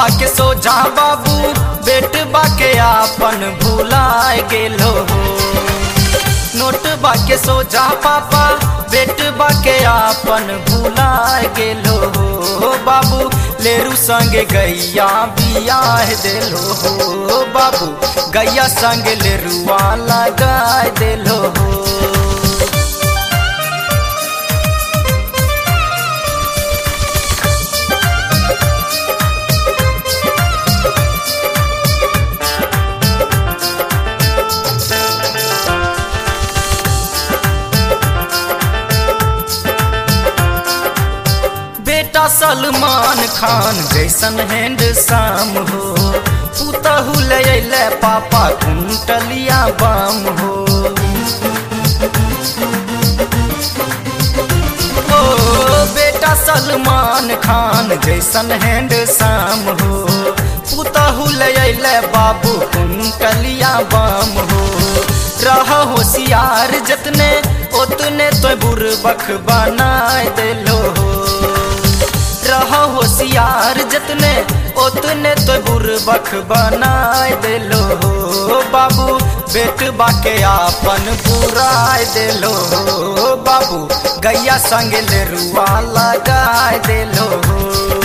के सोझा बाबू बेटबा के आपन भुलाए गेलो हो। नोटबा के सोझा पापा बेटबा के आपन भुलाए गेलो हो। बाबू लेरू संगे गैया बियाह देलो हो। बाबू गैया संग लेरुआ लगाए देलो हो। बेटा सलमान खान जैसन हैंडसम हो। पुतहु ले पापा कुंटलिया बम हो। ओ बेटा सलमान खान जैसन हैंडसम हो। पुतहु ले बाबू कुंटलिया बम हो। रह होशियार जतने उतने तो बुरबक बनाए देलो हो। रह होशियार जतने उतने तो बुरबक बनाए देलो हो। बाबू बेटबा के आपन बुराए देलो हो। बाबू गैया संग लेरुआ लगाए देलो हो।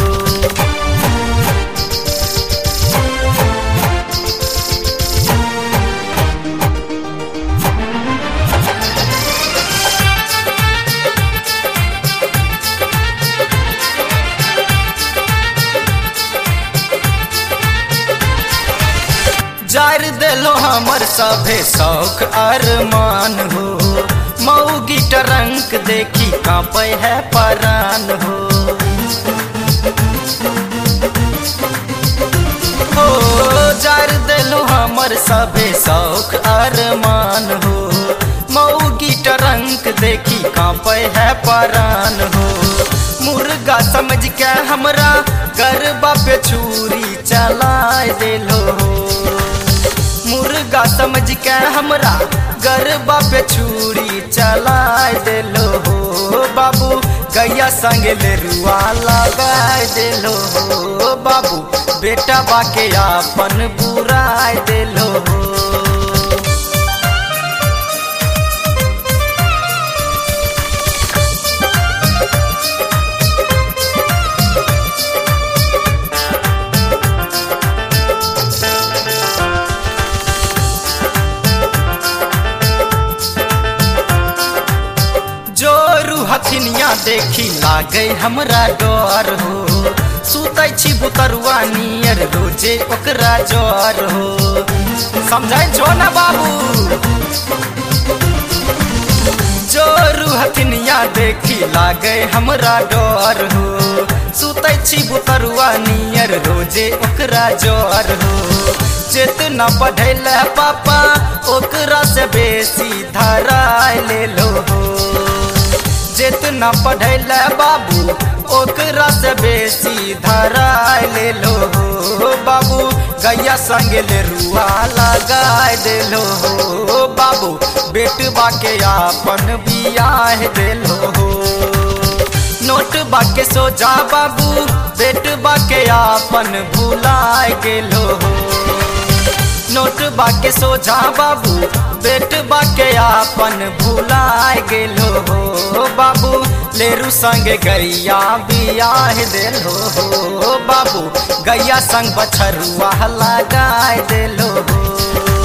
जार देलो हमर सभे शौक अरमान हो। मऊगी टरंक देखी कांपे है परान हो। जार देलो हमर सभे शौक अरमान हो। मऊगी टरंक देखी कांपे है परान हो। मुर्गा समझ के हमरा गरबा पे छुरी चलाए देलो हो। मुर्गा समझ के हमरा गरबा पे छुरी चलाए देलो हो। बाबू गैया संग लेरुआ लगाए देलो हो। बाबू बेटा बाके आपन बुराए देलो हो। हथिनिया देखी लागे हमरा डर हो। सुतै छी बुतरुआ नियर रोजे ओकरा जर हो। समझाई छो ना बाबू। जोरू हथिनिया देखी लागे हमरा डर हो। सुतै छी बुतरुआ नियर रोजे ओकरा जर हो। जितना पढ़ैले पापा ओकरा से बेसी धराए लेलो हो। जितना पढ़ैले बाबू ओकरा से बेसी धराए लेलो हो। बाबू गैया संग लेरुआ लगाए देलो हो। बाबू बेटबा के आपन बियाह देलो हो। नोटबा के सोझा बाबू बेटबा के आपन भुलाए गेलो हो। नोटबा के सोझा बाबू बेटबा के आपन भुलाए गेलो हो। बाबू लेरू संग गैया बियाह देलो हो। बाबू गैया संग बछरुआ लगाए देलो हो।